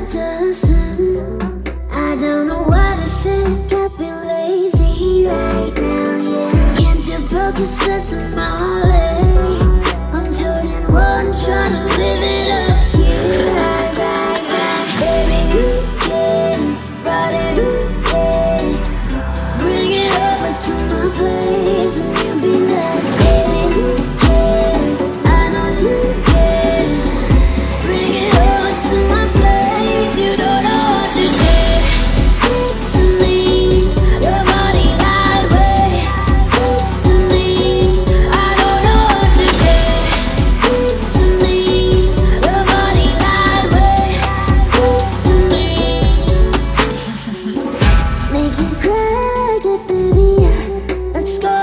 doesn't. I don't know what I should. Got me lazy right now, yeah. Can't you focus on Molly? I'm turning one, trying to live it up here. Right. Baby, you can ride it again. Bring it over to my place, and you'll be like, baby, who cares? I know you can. Bring it over to my place. You don't know what you did to me. Your body that way speaks to me. I don't know what you did to me. Your body that way speaks to me. Make you cry like that, baby, yeah. Let's go.